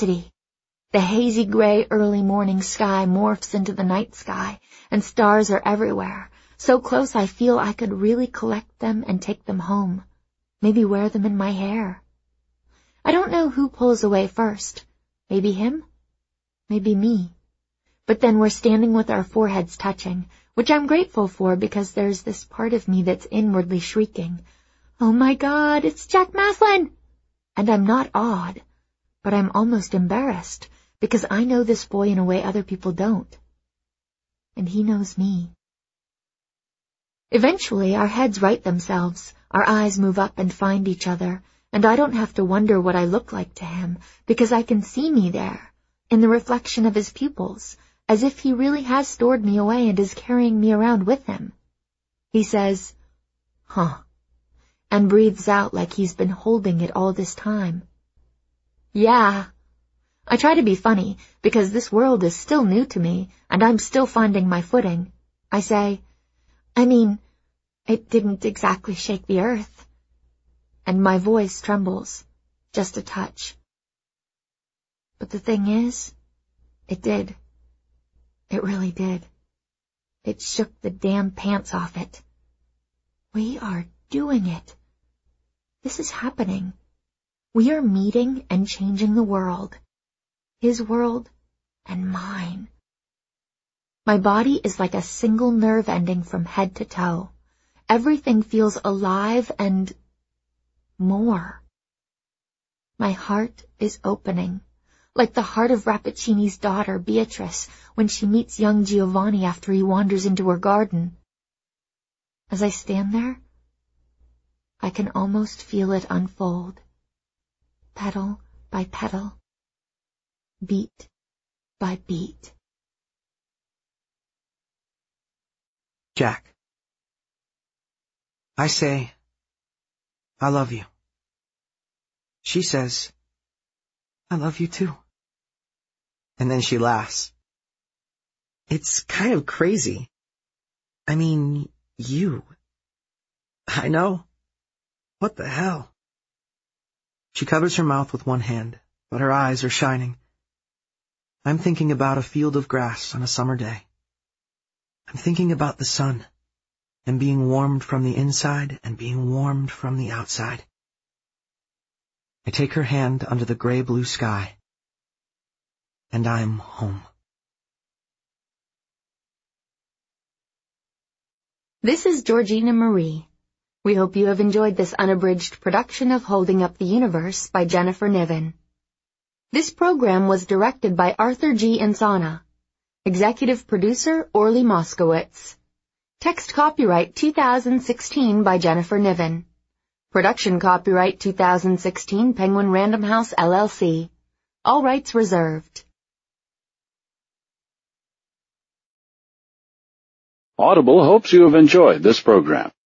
curiosity. The hazy gray early morning sky morphs into the night sky, and stars are everywhere, so close I feel I could really collect them and take them home, maybe wear them in my hair. I don't know who pulls away first. Maybe him? Maybe me. But then we're standing with our foreheads touching, which I'm grateful for because there's this part of me that's inwardly shrieking, "Oh my God, it's Jack Maslin!" And I'm not awed, but I'm almost embarrassed because I know this boy in a way other people don't. And he knows me. Eventually, our heads right themselves, our eyes move up and find each other, and I don't have to wonder what I look like to him because I can see me there, in the reflection of his pupils, as if he really has stored me away and is carrying me around with him. He says, "Huh," and breathes out like he's been holding it all this time. Yeah. I try to be funny because this world is still new to me and I'm still finding my footing. I say, it didn't exactly shake the earth. And my voice trembles, just a touch. But the thing is, it did. It really did. It shook the damn pants off it. We are doing it. This is happening. We are meeting and changing the world. His world and mine. My body is like a single nerve ending from head to toe. Everything feels alive and more. My heart is opening, like the heart of Rappaccini's daughter, Beatrice, when she meets young Giovanni after he wanders into her garden. As I stand there, I can almost feel it unfold, petal by petal, beat by beat. Jack. I say, I love you. She says, I love you too. And then she laughs. It's kind of crazy. You. I know. What the hell? She covers her mouth with one hand, but her eyes are shining. I'm thinking about a field of grass on a summer day. I'm thinking about the sun, and being warmed from the inside and being warmed from the outside. I take her hand under the gray-blue sky, and I'm home. This is Georgina Marie. We hope you have enjoyed this unabridged production of Holding Up the Universe by Jennifer Niven. This program was directed by Arthur G. Insana. Executive producer Orly Moskowitz. Text copyright 2016 by Jennifer Niven. Production copyright 2016 Penguin Random House LLC. All rights reserved. Audible hopes you have enjoyed this program.